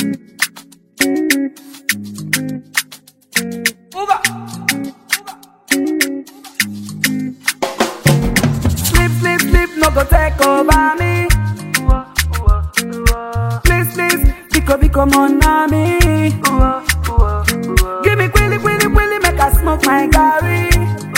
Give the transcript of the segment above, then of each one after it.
Sleep, no go take over me. Please, Biko, mon ami. Give me quilly, make I smoke my Gary.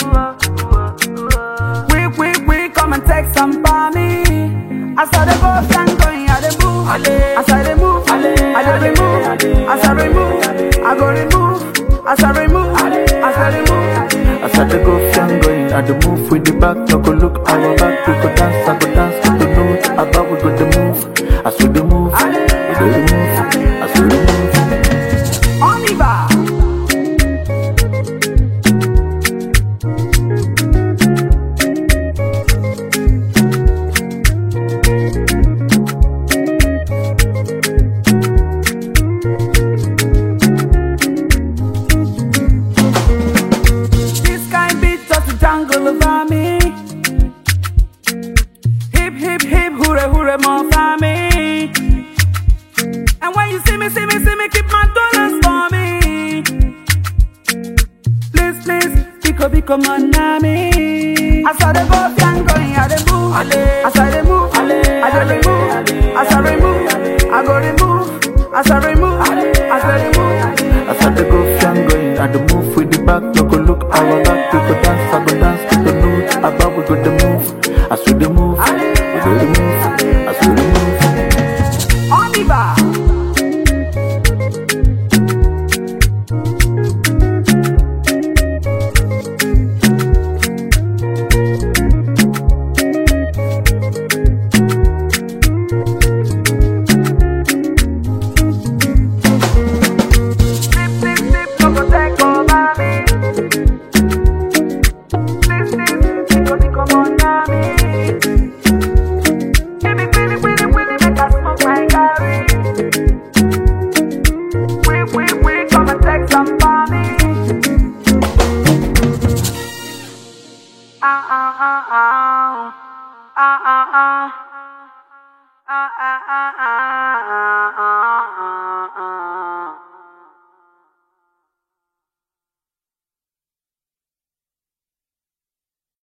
We, come and take some for me. As I dey go, stand going, I dey move. As I dey move, I dey remove. As I remove, I go remove. As I remove, as I remove. As I dey go, stand going, I dey move with the back. No go look our back, we go dance, I go dance to the note. About we go the move, as we dey move, we go the move, as we dey move. Oliver. Jungle over me. Hip, hooray, more for me. And when you see me, keep my dollars for me. Please, Biko, mon ami. As I dey go, can going, I dey move. As I dey move, I dey remove. As I remove, I go remove. As I remove, as I remove. As I dey go, can going, I dey move with the back. No go look our back, we go dance, I go dance to the note. About we go the move, as we dey move, we go the move, as we dey move. Oliver.